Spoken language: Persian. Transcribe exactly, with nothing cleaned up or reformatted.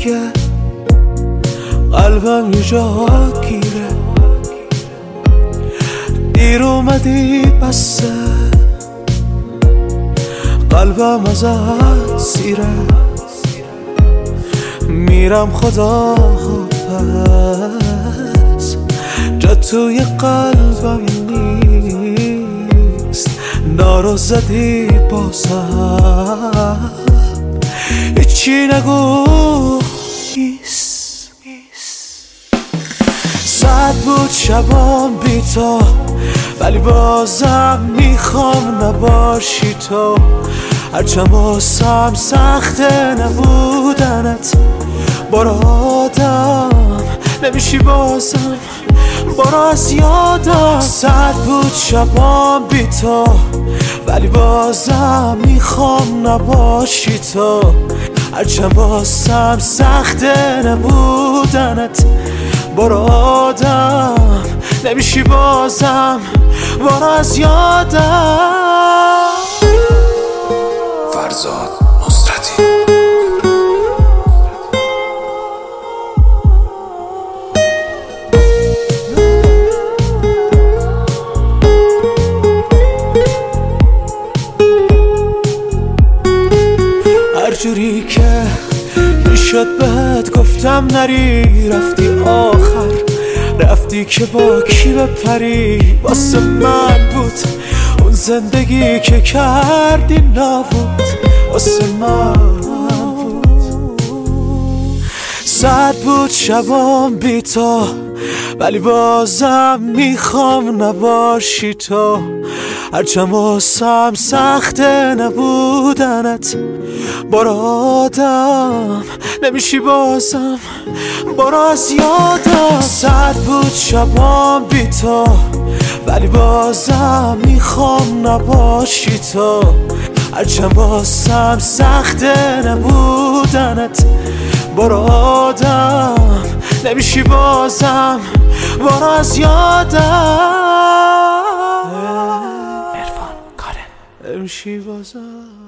دیگه قلبم یه جا گیره، دیر اومدی بسه قلبم ازت سیره، میرم خدا حافظ جا توی قلبم نیست، نارو زدی بازم هیچی نگو نیست. ساعت بود شبام بی تو ولی بازم میخوام نباشی تو، هرچند واسم سخته نبودنت، برو آدم نمیشی بازم، برو از یادم. ساعت بود شبام بی تو ولی بازم میخوام نباشی تو، هرچند واسم سخته نبودنت، برو آدم نمیشی بازم، برو از یادم. فرزاد نصرتی. هر جوری که میشد بهت گفتم نری، رفتی آخر رفتی که با کی بپری، واسه من بود اون زندگی که کردی نبود، واسه من بود. ساعت بود شبام بی تو ولی بازم میخوام نباشی تو، هرچند واسم سخته نبودنت، برو آدم نمیشی بازم، برو از یادم. ساعت بود شبام بی تو ولی بازم میخوام نباشی تو، هرچند واسم سخته نبودنت، برو آدم نمیشی بازم، برو از یادم. عرفان کارن نمیشی بازم.